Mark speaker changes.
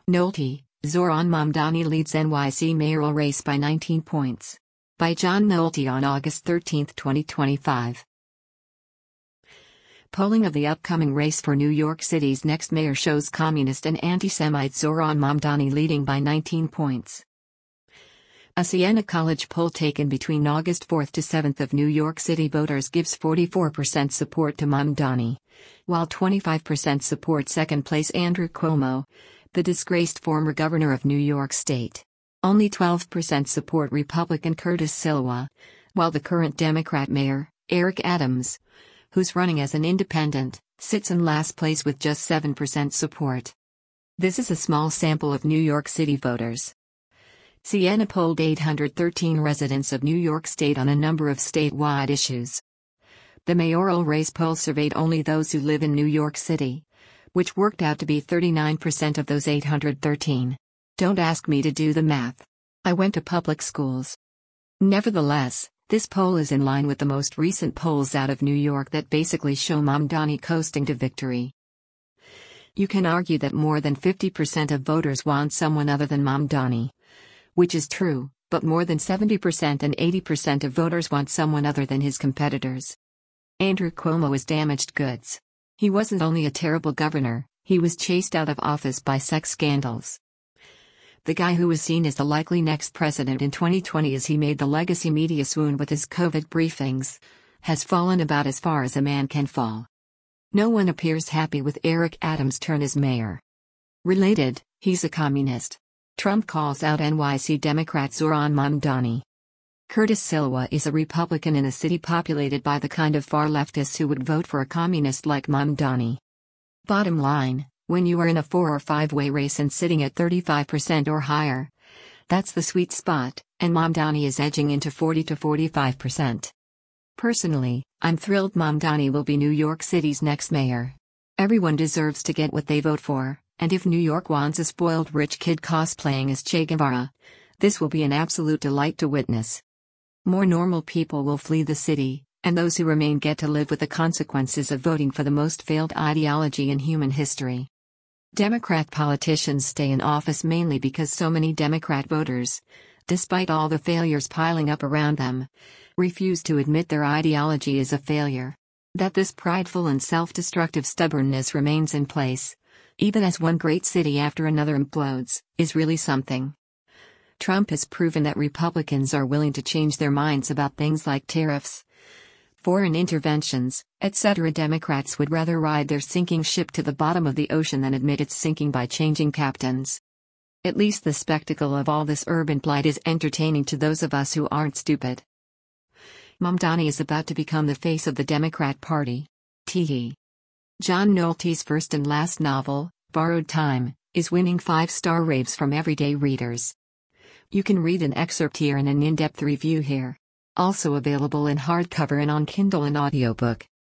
Speaker 1: Nolte, Zoran Mamdani leads NYC mayoral race by 19 points. By John Nolte on August 13, 2025. Polling of the upcoming race for New York City's next mayor shows communist and anti-Semite Zoran Mamdani leading by 19 points. A Siena College poll taken between August 4 to 7 of New York City voters gives 44% support to Mamdani, while 25% support second-place Andrew Cuomo, the disgraced former governor of New York State. Only 12% support Republican Curtis Sliwa, while the current Democrat mayor, Eric Adams, who's running as an independent, sits in last place with just 7% support. This is a small sample of New York City voters. Siena polled 813 residents of New York State on a number of statewide issues. The mayoral race poll surveyed only those who live in New York City, which worked out to be 39% of those 813. Don't ask me to do the math. I went to public schools. Nevertheless, this poll is in line with the most recent polls out of New York that basically show Mamdani coasting to victory. You can argue that more than 50% of voters want someone other than Mamdani, which is true, but more than 70% and 80% of voters want someone other than his competitors. Andrew Cuomo is damaged goods. He wasn't only a terrible governor, he was chased out of office by sex scandals. The guy who was seen as the likely next president in 2020 as he made the legacy media swoon with his COVID briefings, has fallen about as far as a man can fall. No one appears happy with Eric Adams' turn as mayor. Related, he's a communist. Trump calls out NYC Democrat Zoran Mamdani. Curtis Sliwa is a Republican in a city populated by the kind of far leftists who would vote for a communist like Mamdani. Bottom line, when you are in a 4 or 5-way race and sitting at 35% or higher, that's the sweet spot, and Mamdani is edging into 40 to 45%. Personally, I'm thrilled Mamdani will be New York City's next mayor. Everyone deserves to get what they vote for. And if New York wants a spoiled rich kid cosplaying as Che Guevara, this will be an absolute delight to witness. More normal people will flee the city, and those who remain get to live with the consequences of voting for the most failed ideology in human history. Democrat politicians stay in office mainly because so many Democrat voters, despite all the failures piling up around them, refuse to admit their ideology is a failure. That this prideful and self-destructive stubbornness remains in place, even as one great city after another implodes, is really something. Trump has proven that Republicans are willing to change their minds about things like tariffs, foreign interventions, etc. Democrats would rather ride their sinking ship to the bottom of the ocean than admit it's sinking by changing captains. At least the spectacle of all this urban blight is entertaining to those of us who aren't stupid. Mamdani is about to become the face of the Democrat Party. T.E. John Nolte's first and last novel, Borrowed Time, is winning 5-star raves from everyday readers. You can read an excerpt here and an in-depth review here. Also available in hardcover and on Kindle and audiobook.